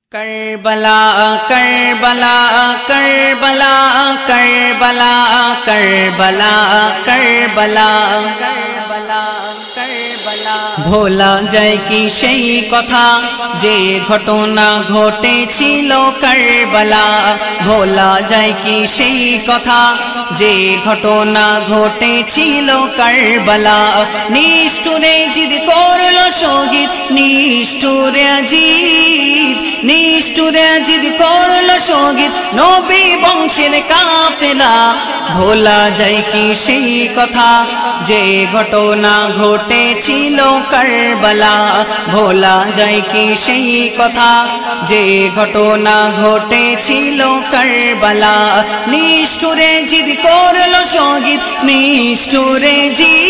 Karbala Karbala Karbala Karbala Karbala Karbala Karbala Karbala ভোলা যায় কি সেই কথা যে ঘটনা ঘটেছিল কারবালা ভোলা যায় কি সেই কথা যে ঘটনা ঘটেছিল কারবালা নিষ্ঠুরে জিদ করলো শহীদ নিষ্ঠুরে আজিদ নিষ্ঠুরে জিদ করলো শহীদ নবী বংশের কাফেলা ভোলা যায় কি সেই কথা যে ঘটনা ঘটেছিল কারবালা ভোলা যায় কি সেই কথা যে ঘটনা ঘটেছিল কারবালা নিষ্ঠুরে জিদ করলো শহীদ নিষ্ঠুরে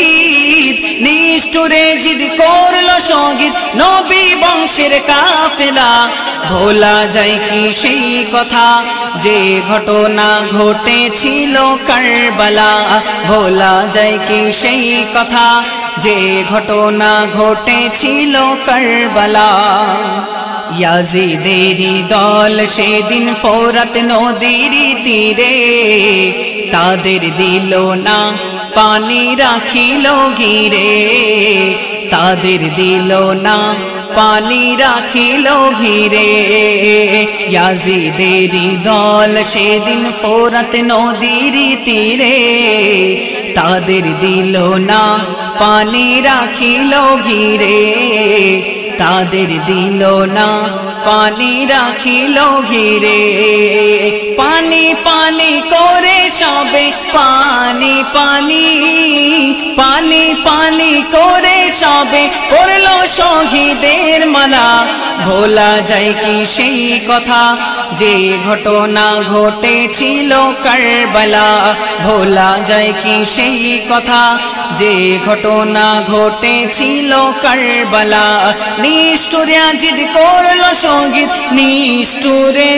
জিদ করলো শহীদ নবী বংশের কাফেলা ভোলা যায় কি সেই কথা যে ঘটনা ঘটেছিল কারবালা ভোলা যায় কি সেই কথা যে ঘটনা ঘটেছিল কারবালা ইয়াজিদেরই দল সেদিন ফোরাত নদীর তীরে তাদের দিল না পানি রাখিল ঘিরে তাদের দিল না পানি রাখিল ঘিরে ইয়াজিদেরই দল সেদিন ফোরাত নদীর তীরে তাদের দিল না পানি রাখিল ঘিরে তাদের দিল না পানি রাখিল ঘিরে পানি পানি করে সবে পানি পানি পানি পানি করে সবে পড়লো শহীদের মালা ভোলা যায় কি সেই কথা যে ঘটনা ঘটেছিল কারবালা ভোলা যায় কি সেই কথা যে ঘটনা ঘটেছিল কারবালা নিষ্ঠুরে জিদ করলো শহীদ নিষ্ঠুরে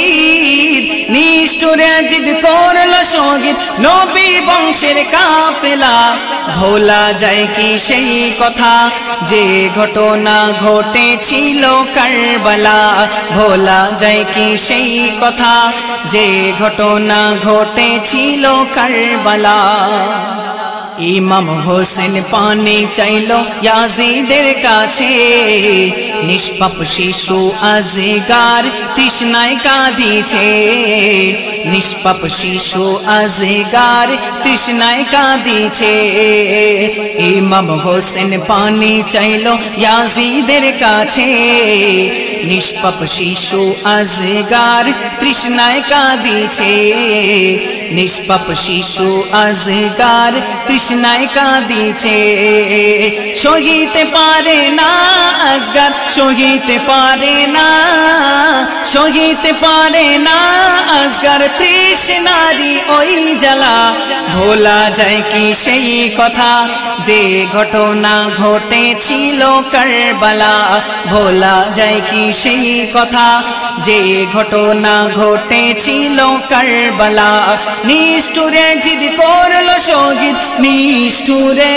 জিদ করলো শহীদ নবী বংশের কাফেলা ভোলা যায় কি সেই কথা যে ঘটনা ঘটেছিল কারবালা ভোলা যায় কি সেই কথা যে ঘটনা ঘটেছিল কারবালা ইমাম হোসেন পানি চাইলো ইয়াজিদের কাছে নিষ্পাপ শিশু আজগার তৃষ্ণায় কাঁদিছে নিষ্পাপ শিশু আজগার তৃষ্ণায় কাঁদিছে ইমাম হোসেন পানি চাইলো ইয়াজিদের কাছে নিষ্পাপ শিশু আজগার তৃষ্ণায় কাঁদিছে নিষ্পাপ শিশু আজগার তৃষ্ণায় কাঁদিছে সহিতে পারে না আজগার সহিতে পারে না সহিতে পারে না আজগার তৃষ্ণারি ওই জ্বালা ভোলা যায় কি সেই কথা যে ঘটনা ঘটেছিল কারবালা ভোলা যায় কি সেই কথা যে ঘটনা ঘটেছিল কারবালা নিষ্ঠুরে জিদ করলো শহীদ নিষ্ঠুরে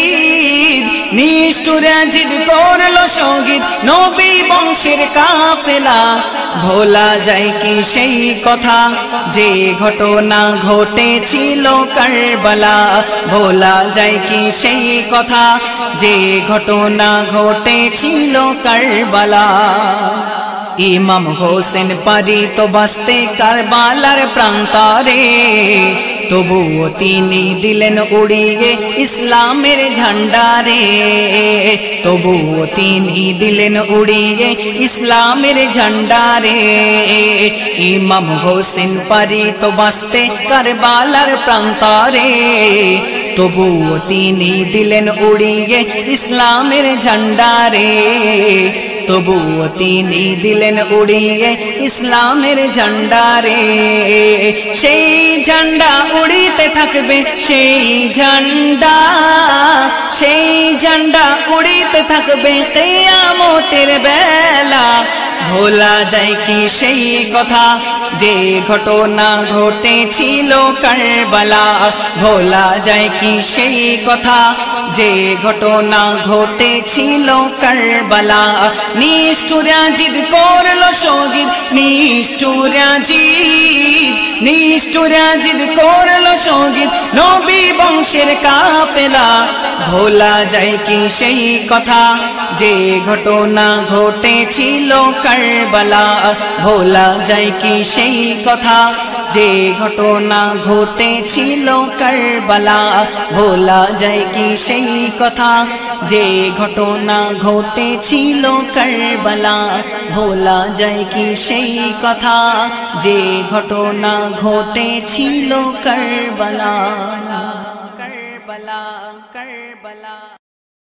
জিদ করলো শহীদ নবী বংশের কাফেলা ভোলা যায় কি সেই কথা যে ঘটনা ঘটেছিল কারবালা ভোলা যায় কি সেই কথা যে ঘটনা ঘটেছিল কারবালা ইমাম হোসেন পারি তো বাঁচতে কারবালার প্রান্তরে তবুও তিনি দিলেন উড়িয়ে ইসলামের ঝান্ডারে তবুও তিনি দিলেন উড়িয়ে ইসলামের ঝান্ডারে ইমাম হোসেন পারি তো বাঁচতে কারবালার প্রান্তরে তবুও তিনি দিলেন উড়িয়ে ইসলামের ঝান্ডারে তবুও তিনি দিলেন উড়িয়ে ইসলামের ঝান্ডারে সেই ঝান্ডা উড়িতে থাকবে সেই ঝান্ডা উড়িতে থাকবে কিয়ামতের বেলা ভোলা যায় কি সেই কথা যে ঘটনা ঘটেছিল কারবালা ভোলা যায় কি সেই কথা যে ঘটনা ঘটেছিল কারবালা নিষ্ঠুরা জিদ করলো শহীদ নিষ্ঠুরা জিদ করলো শহীদ নবী বংশের কাফেলা ভোলা যায় কি সেই কথা যে ঘটনা ঘটেছিল কারবালা ভোলা যায় কি সেই কথা যে ঘটনা ঘটেছিল কারবালা ভোলা যায় কি সেই কথা যে ঘটনা ঘটেছিল কারবালা ভোলা যায় কি সেই কথা যে ঘটনা ঘটেছিল কারবালা কারবালা কারবালা